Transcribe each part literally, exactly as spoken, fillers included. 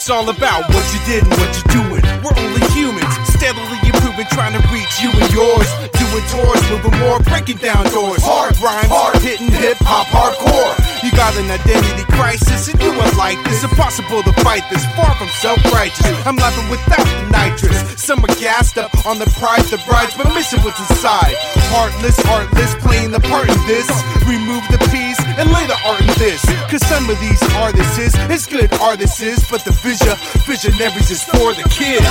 it's all about what you did and what you're doing. We're only humans, steadily improving, trying to reach you and yours. Doing tours, moving more, breaking down doors. Hard rhymes, hard hitting hip hop, hardcore. You got an identity crisis and you ain't like this. Impossible to fight this, far from self-righteous. I'm laughing without the nitrous. Some are gassed up on the pride, the brides, but missing what's inside. Heartless, heartless, playing the part in this. Remove the peace and lay the art in this. Cause some of these artists is, it's good artists is, but the vision, visionaries is for the kids.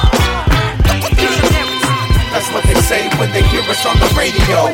That's what they say when they hear us on the radio.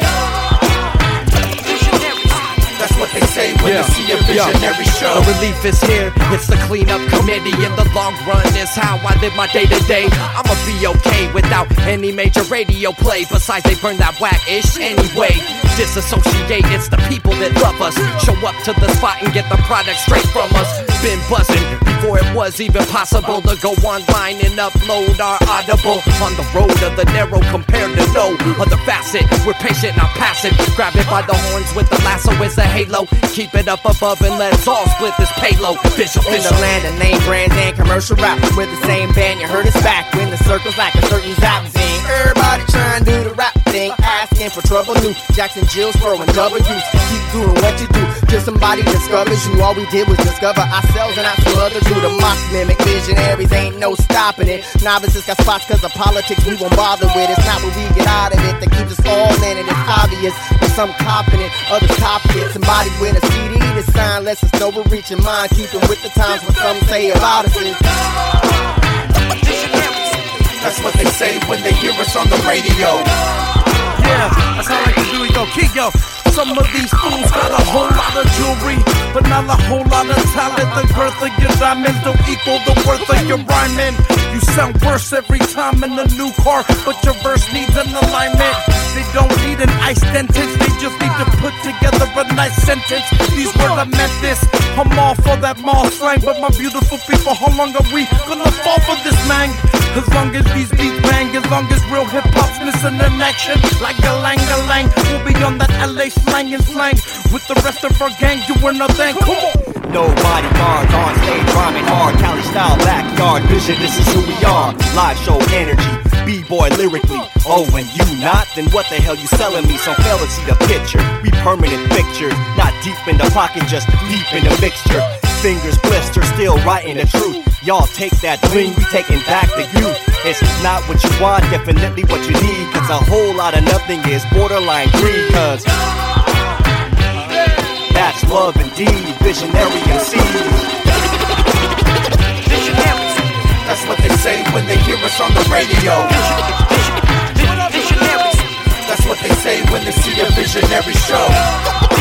That's what they say when yeah. they see a visionary yeah. show. The relief is here, it's the cleanup committee. In the long run is how I live my day to day. I'ma be okay without any major radio play. Besides they burn that whack-ish anyway. Disassociate, it's the people that love us. Show up to the spot and get the product straight from us. Been buzzing before it was even possible to go online and upload our Audible. On the road of the narrow compared to no other facet. We're patient, not passive. Grab it by the horns with the lasso is the halo. Keep it up above and let's all split this payload. Bishop in the land of name brands and commercial rap. With the same band, you heard us back when the circle's like a certain zap zing. Everybody trying to do the rap thing, asking for trouble. New Jackson Jills throwing W's. Keep doing what you do till somebody discovers you. All we did was discover ourselves and not some others. Do the mock mimic visionaries, ain't no stopping it. Novices got spots cause of politics we won't bother with. It's not what we get out of it that keeps us all in it. It's obvious, but some confident, others copy it. Somebody with a C D to sign lets us know we're reaching mind. Keeping with the times what some say about us is. That's what they say when they hear us on the radio. Yeah, that's how I can do it, yo, kid, yo. Some of these fools got a whole lot of jewelry, but not a whole lot of talent. The girth of your diamonds don't equal the worth of your rhyming. You sound worse every time in a new car, but your verse needs an alignment. They don't need an ice sentence, they just need to put together a nice sentence. These words I meant this, I'm all for that mall slang, but my beautiful people, how long are we gonna fall for this, man? As long as these beats bang, as long as real hip-hop's missing an action, like a lang-a-lang, we'll be on that L A slang and slang, with the rest of our gang doing our thing, come on! No bodyguards on stage, rhyming hard, Cali style, backyard vision, this is who we are. Live show energy, B-boy lyrically. Oh, and you not? Then what the hell you selling me? Some fellas see the picture, we permanent pictures, not deep in the pocket, just deep in the mixture. Fingers blister, still writing the truth. Y'all take that bling, we taking back the youth. It's not what you want, definitely what you need. Cause a whole lot of nothing is borderline greed. Cause that's love indeed, visionary M Cs. Visionaries. That's what they say when they hear us on the radio. Visionaries. That's what they say when they see a visionary show.